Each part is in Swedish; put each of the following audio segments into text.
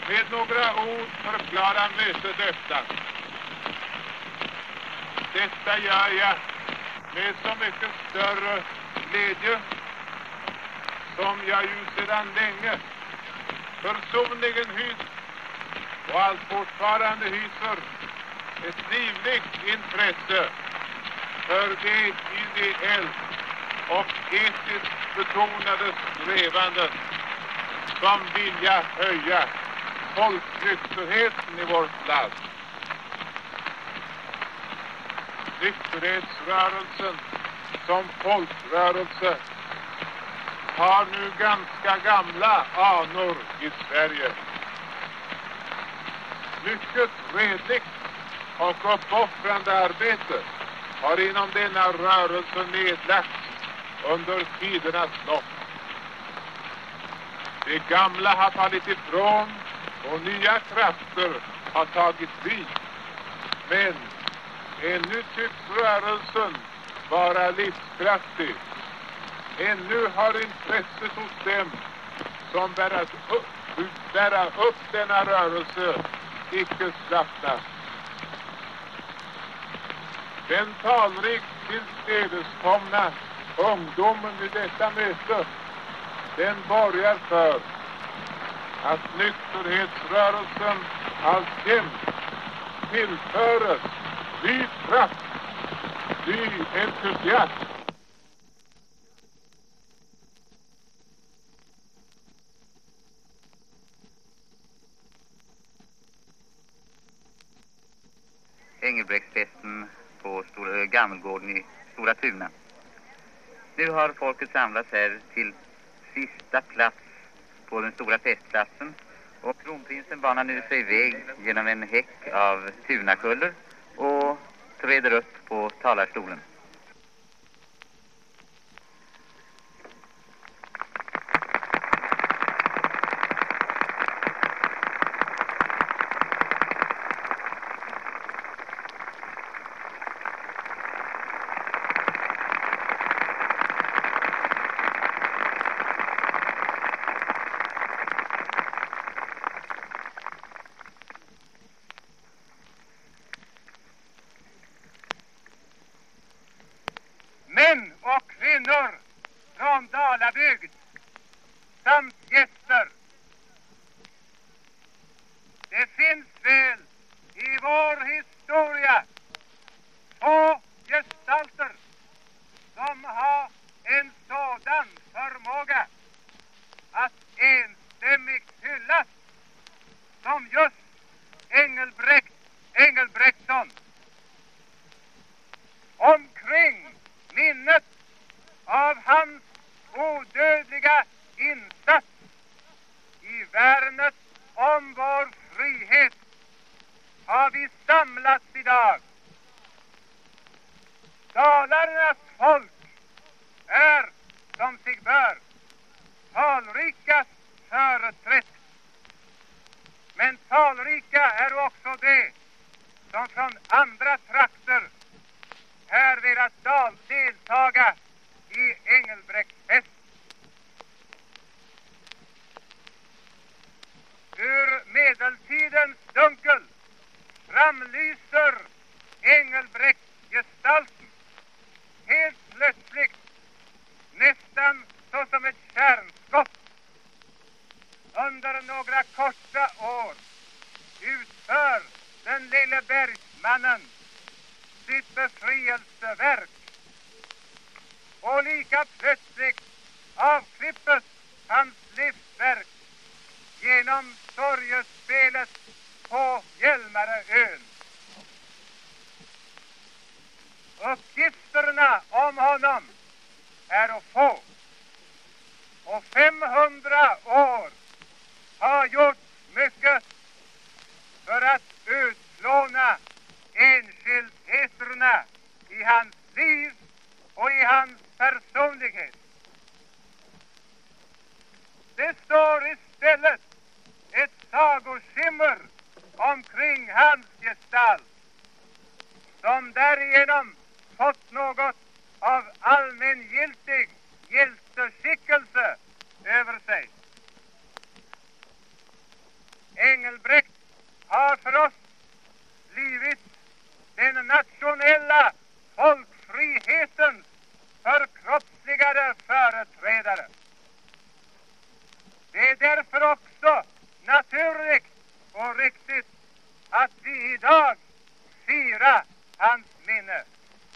med några ord förklara mötet öppnat. Detta gör jag med så mycket större glädje som jag ju sedan länge personligen hyst och allt fortfarande hyser ett livligt intresse för det ideellt och etiskt betonade strävanden som vilja höja folknykterheten i vårt land. Nykterhetsrörelsen som folkrörelse har nu ganska gamla anor i Sverige. Mycket redligt och uppoffrande arbete har inom denna rörelse nedlagts under tidernas lopp. Det gamla har fallit ifrån och nya krafter har tagit vid. Men ännu tycks rörelsen vara livskraftig. Ännu har intresset hos dem som bära upp denna rörelse icke slappnat. Den talrikt tillstädeskomna ungdomen vid detta möte, den borgar för att nykterhetsrörelsen alltjämt tillföres ny kraft, ny entusiasm. Engelbrektsfesten på Gammelgården i Stora Tuna. Nu har folket samlats här till sista plats på den stora festplatsen och kronprinsen banar nu sig iväg genom en häck av tunakuller och träder upp på talarstolen. Män och kvinnor från Dalabygd samt gäster. Det finns väl i vår historia två gestalter som har en sådan förmåga att enstämmigt hyllas som just Engelbrektsson. Omkring minnet av hans odödliga insats i värnet om vår frihet har vi samlats idag. Dalarnas folk är, som sig bör, talrikast företrätt. Men talrika är också det som från andra trakter här velat deltaga i Engelbrektsfest. Ur medeltidens dunkel framlyser Engelbrektsgestalten helt plötsligt, nästan såsom ett kärnskott. Under några korta år utför den lille bergsmannen sitt befrielseverk, och lika plötsligt avklippes hans livsverk genom sorgespelet på Hjälmareön. Uppgifterna om honom är få, och 500 år har gjort mycket för att utplåna enskildheterna i hans liv och i hans personlighet. Det står istället ett sagoskimmer omkring hans gestalt, som därigenom fått något av allmängiltig hjälteskickelse över sig. Engelbrekt har för oss blivit den nationella folkfrihetens förkroppsligade företrädare. Det är därför också naturligt och riktigt att vi idag firar hans minne.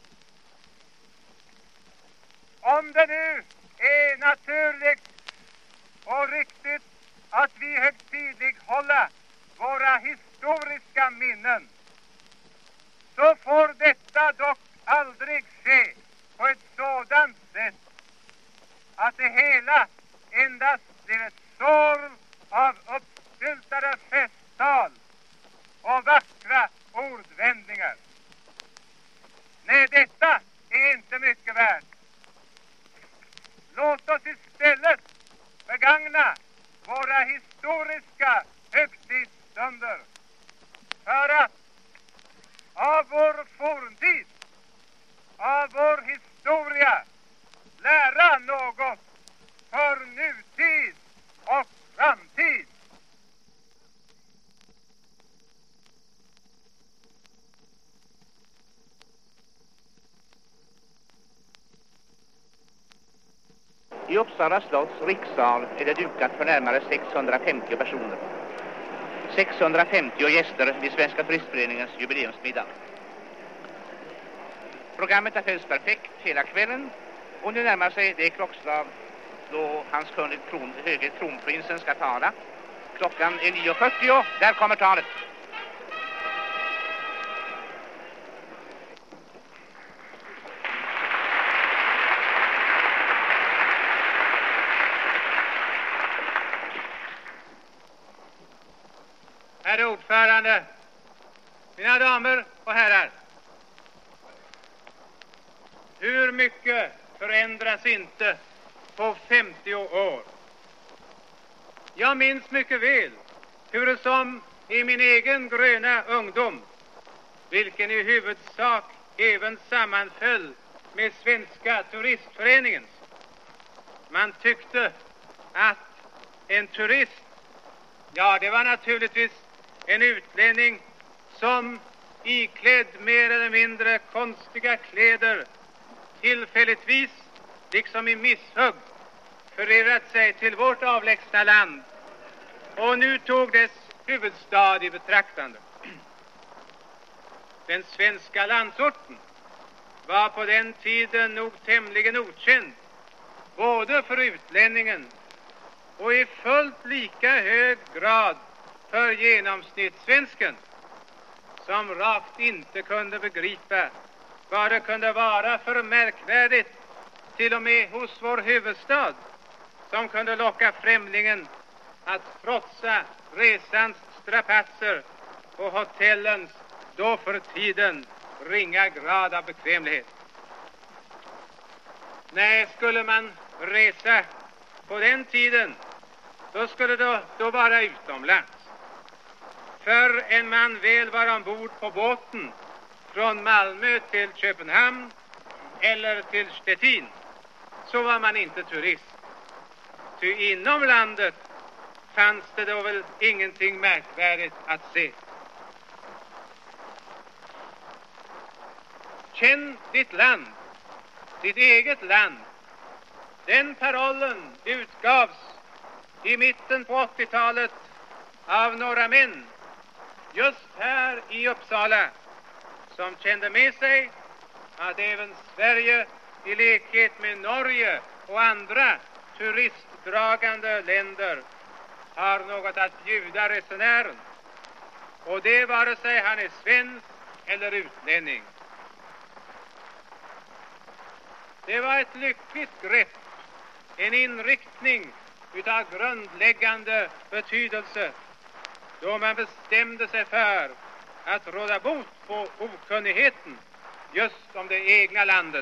Om det nu är naturligt och riktigt att vi högtidlighåller våra historiska minnen, så får detta dock aldrig ske på ett sådant sätt att det hela endast blir ett sorl av uppstyltade festtal och vackra ordvändningar. Nej, detta är inte mycket värt. Låt oss istället begagna våra historiska högtidsstunder för att av vår forntid, av vår historia, lära något för nutid och framtid. I Uppsala slotts rikssal är det dukat för närmare 650 personer. 650 gäster vid Svenska turistföreningens jubileumsmiddag. Programmet har följts perfekt hela kvällen och nu närmar sig det klockslag då hans höge kronprinsen ska tala. Klockan är 9:40, där kommer talet. Herr ordförande, mina damer och herrar. Hur mycket förändras inte på 50 år? Jag minns mycket väl hur som i min egen gröna ungdom, vilken i huvudsak även sammanföll med Svenska turistföreningens, man tyckte att en turist, ja, det var naturligtvis en utlänning som iklädd mer eller mindre konstiga kläder tillfälligtvis, liksom i misshugg, förirrat sig till vårt avlägsna land och nu tog dess huvudstad i betraktande. Den svenska landsorten var på den tiden nog tämligen okänd både för utlänningen och i fullt lika hög grad för genomsnittssvensken, som rakt inte kunde begripa vad det kunde vara för märkvärdigt till och med hos vår huvudstad, som kunde locka främlingen att trotsa resans strapatser och hotellens då för tiden ringa grad av bekvämlighet. Nej, skulle man resa på den tiden, då skulle det då vara utomlands. För en man väl var ombord på båten från Malmö till Köpenhamn eller till Stettin, så var man inte turist. Ty inom landet fanns det då väl ingenting märkvärdigt att se. Känn ditt land, ditt eget land. Den parollen utgavs i mitten på 80-talet av några män just här i Uppsala, som kände med sig att även Sverige i likhet med Norge och andra turistdragande länder har något att bjuda resenären, och det vare sig han är svensk eller utlänning. Det var ett lyckligt grepp, en inriktning utav grundläggande betydelse, då man bestämde sig för att råda bot på okunnigheten just om det egna landet.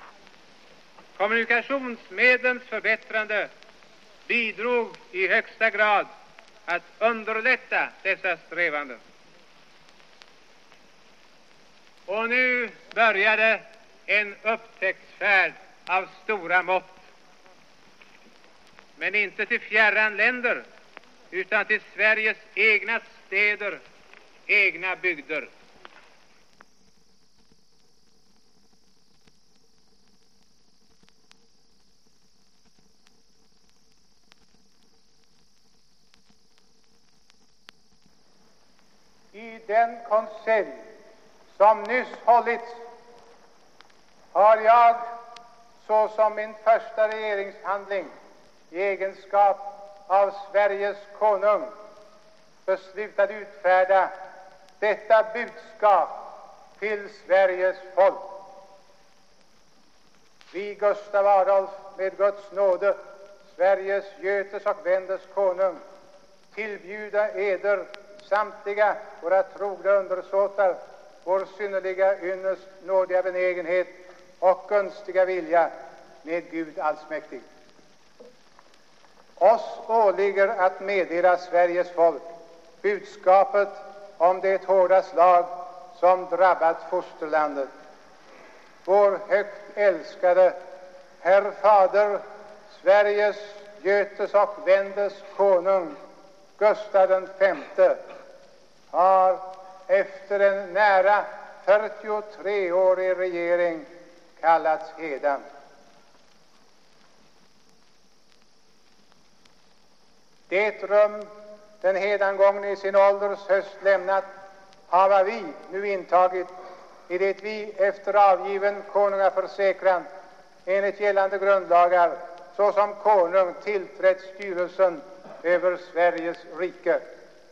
Kommunikationsmedlens förbättrande bidrog i högsta grad att underlätta dessa strävanden. Och nu började en upptäcktsfärd av stora mått. Men inte till fjärran länder, utan till Sveriges egna städer, egna bygder. I den konselj som nyss hållits har jag såsom min första regeringshandling i egenskap av Sveriges konung beslutat utfärda detta budskap till Sveriges folk. Vi, Gustav Adolf, med Guds nåde, Sveriges, Götes och Vendes konung, tillbjuda eder samtliga våra trogna undersåtar vår synnerliga ynnest, nådiga benägenhet och gunstiga vilja med Gud allsmäktig. Oss åligger att meddela Sveriges folk budskapet om det hårda slag som drabbat fosterlandet. Vår högt älskade Herr Fader, Sveriges, Götes och Vendes konung, Gustav V, har efter en nära 43-årig regering kallats hedan. Det rum den hedangångne i sin ålders höst lämnat hava vi nu intagit, i det vi efter avgiven konungaförsäkran enligt gällande grundlagar såsom konung tillträtt styrelsen över Sveriges rike.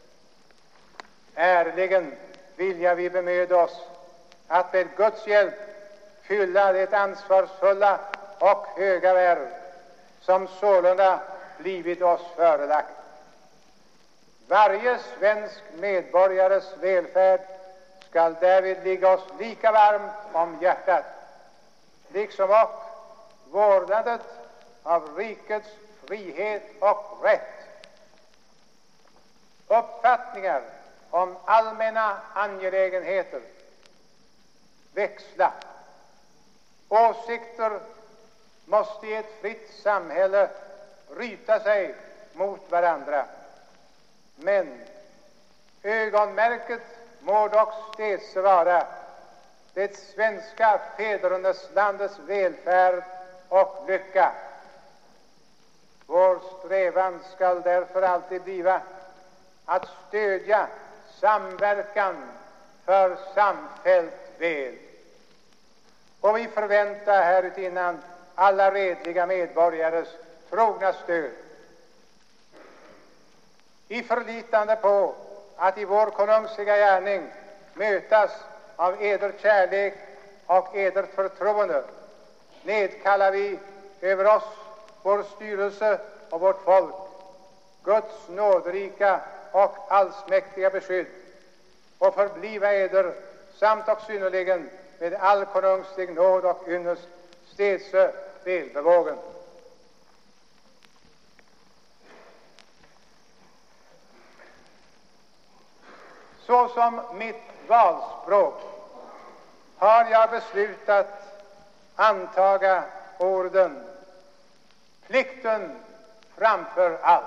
Ärligen vilja vi bemöda oss att med Guds hjälp fylla det ansvarsfulla och höga värv som sålunda blivit oss förelagt. Varje svensk medborgares välfärd skall därvid ligga oss lika varmt om hjärtat, liksom och vårdandet av rikets frihet och rätt. Uppfattningar om allmänna angelägenheter växla. Åsikter måste i ett fritt samhälle bryta sig mot varandra. Men ögonmärket må dock stedse vara det svenska fäderneslandets välfärd och lycka. Vår strävan skall därför alltid bliva att stödja samverkan för samfällt väl. Och vi förväntar härutinnan alla redliga medborgares trogna stöd. I förlitande på att i vår konungsliga gärning mötas av eder kärlek och edert förtroende, nedkallar vi över oss, vår styrelse och vårt folk, Guds nåderika och allsmäktiga beskydd, och förbliva eder samt och synnerligen med all konungslig nåd och ynnest stedse välbevågen. Såsom mitt valspråk har jag beslutat antaga orden plikten framför allt.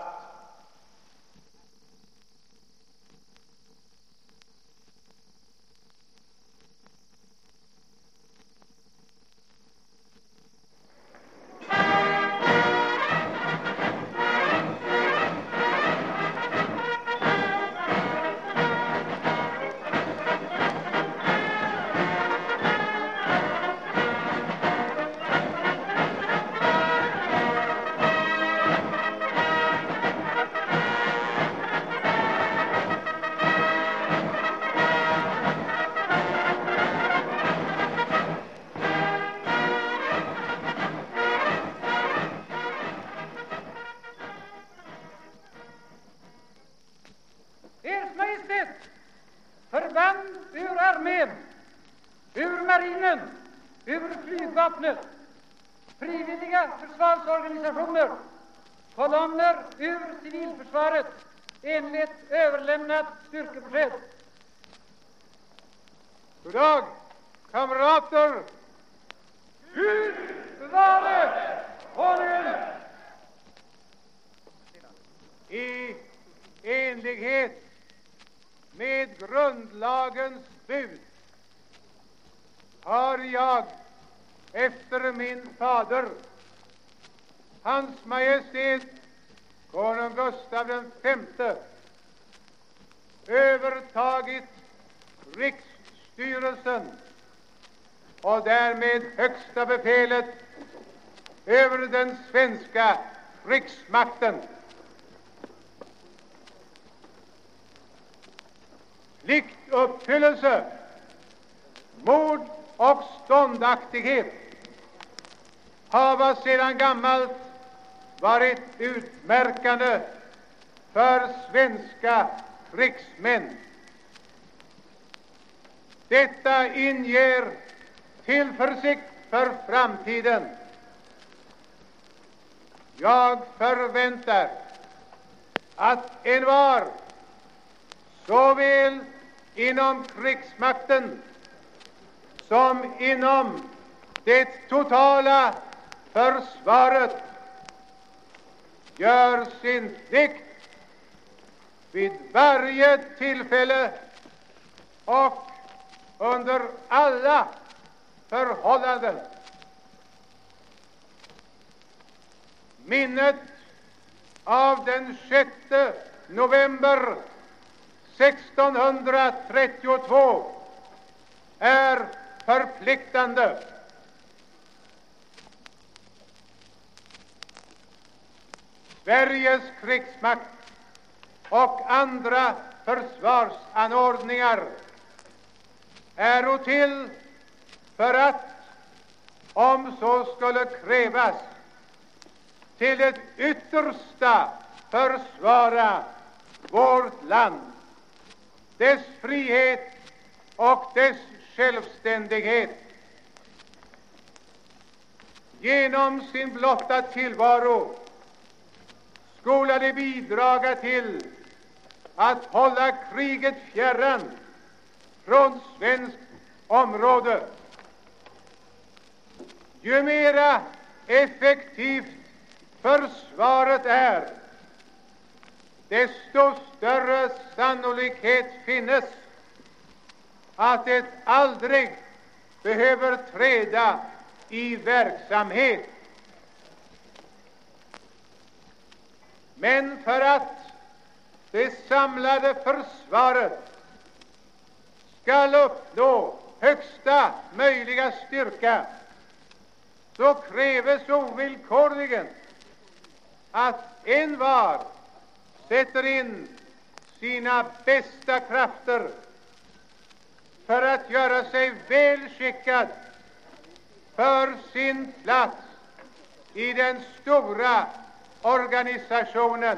Förband ur armén, ur marinen, ur flygvapnet, frivilliga försvarsorganisationer, kolonner ur civilförsvaret enligt överlämnat styrkebesked. God dag, kamrater! Gud bevare konungen! I enlighet med grundlagens bud har jag efter min fader, Hans Majestät Konung Gustav V, övertagit riksstyrelsen och därmed högsta befälet över den svenska riksmakten. Pliktuppfyllelse, mod och ståndaktighet har sedan gammalt varit utmärkande för svenska riksmän. Detta inger tillförsikt för framtiden. Jag förväntar att envar, såväl inom krigsmakten som inom det totala försvaret, gör sin plikt vid varje tillfälle och under alla förhållanden. Minnet av den 6 november 1632 är förpliktande. Sveriges krigsmakt och andra försvarsanordningar är till för att, om så skulle krävas, till det yttersta försvara vårt land, dess frihet och dess självständighet. Genom sin blotta tillvaro skola de bidraga till att hålla kriget fjärran från svenskt område. Ju mera effektivt försvaret är, desto större sannolikhet finnes att det aldrig behöver träda i verksamhet. Men för att det samlade försvaret skall uppnå högsta möjliga styrka, så kräves ovillkorligen att envar sätter in sina bästa krafter för att göra sig väl skickad för sin plats i den stora organisationen.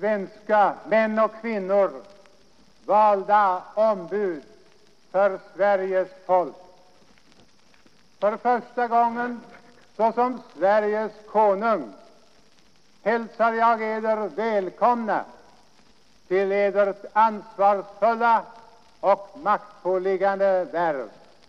svenska män och kvinnor, valda ombud för Sveriges folk. För första gången såsom Sveriges konung hälsar jag eder välkomna till edert ansvarsfulla och maktpåliggande värv.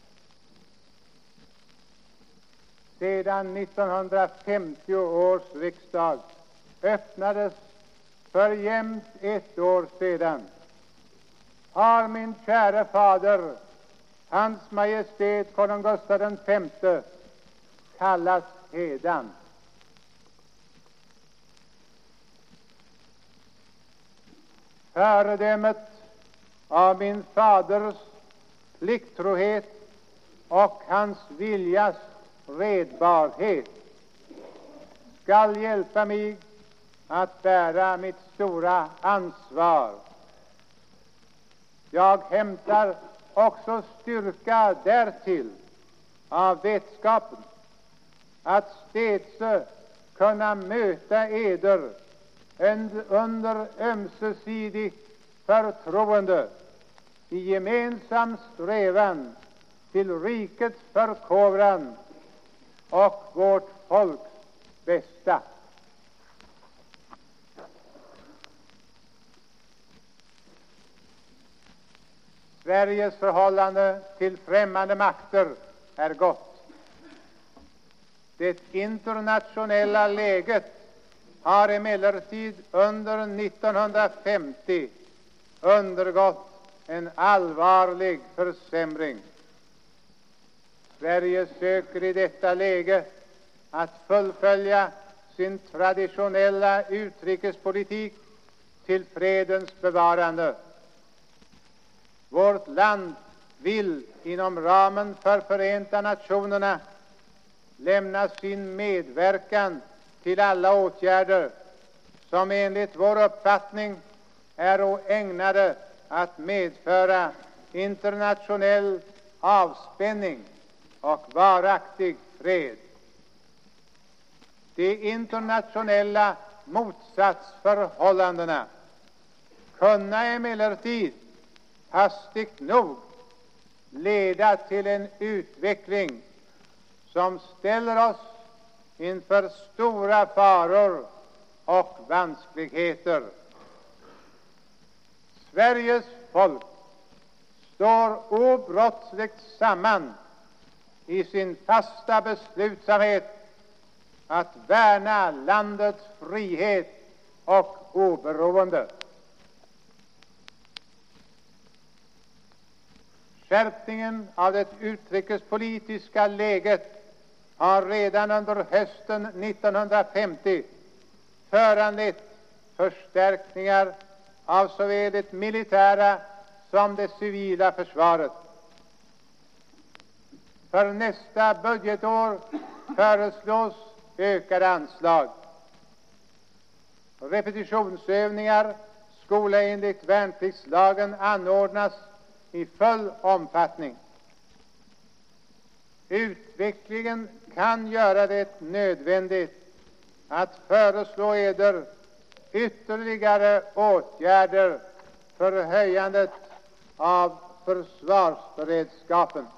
Sedan 1950 års riksdag öppnades för jämnt ett år sedan har min käre fader, Hans Majestät Konung Gustaf V, kallats hädan. Föredömet av min faders plikttrohet och hans viljas redbarhet skall hjälpa mig att bära mitt stora ansvar. Jag hämtar också styrka därtill av vetskapen att stedse kunna möta eder under ömsesidigt förtroende i gemensam strävan till rikets förkovran och vårt folks bästa. Sveriges förhållande till främmande makter är gott. Det internationella läget har emellertid under 1950 undergått en allvarlig försämring. Sverige söker i detta läge att fullfölja sin traditionella utrikespolitik till fredens bevarande. Vårt land vill inom ramen för Förenta nationerna lämna sin medverkan till alla åtgärder som enligt vår uppfattning är ägnade att medföra internationell avspänning och varaktig fred. De internationella motsatsförhållandena kunna emellertid hastigt nog leda till en utveckling som ställer oss inför stora faror och vanskligheter. Sveriges folk står obrottsligt samman i sin fasta beslutsamhet att värna landets frihet och oberoende. Skärpningen av det utrikespolitiska läget har redan under hösten 1950 föranlett förstärkningar av såväl det militära som det civila försvaret. För nästa budgetår föreslås ökade anslag. Repetitionsövningar skola enligt värnpliktslagen anordnas i full omfattning. Utvecklingen kan göra det nödvändigt att föreslå eder ytterligare åtgärder för höjandet av försvarsberedskapen.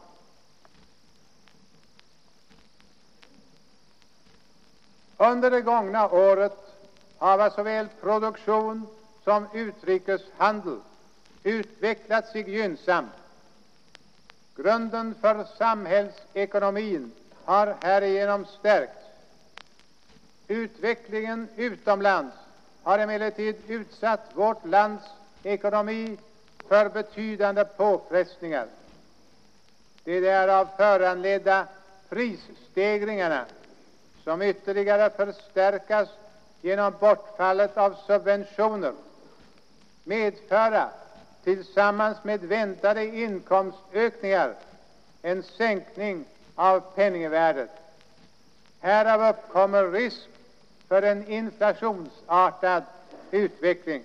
Under det gångna året har såväl produktion som utrikeshandel utvecklat sig gynnsamt. Grunden för samhällsekonomin har härigenom stärkts. Utvecklingen utomlands har emellertid utsatt vårt lands ekonomi för betydande påfrestningar. De därav föranledda prisstegringarna, som ytterligare förstärkas genom bortfallet av subventioner, medföra tillsammans med väntade inkomstökningar en sänkning av penningvärdet. Härav uppkommer risk för en inflationsartad utveckling.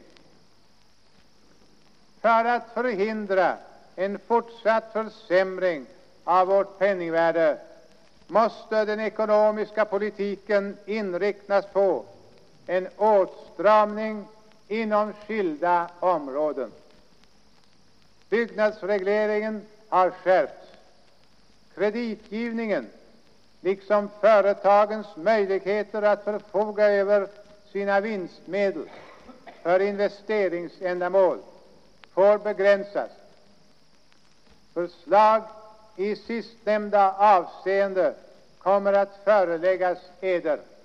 För att förhindra en fortsatt försämring av vårt penningvärde måste den ekonomiska politiken inriktas på en åtstramning inom skilda områden. Byggnadsregleringen har skärpts. Kreditgivningen liksom företagens möjligheter att förfoga över sina vinstmedel för investeringsändamål får begränsas. Förslag i sistnämnda avseende kommer att föreläggas Eder.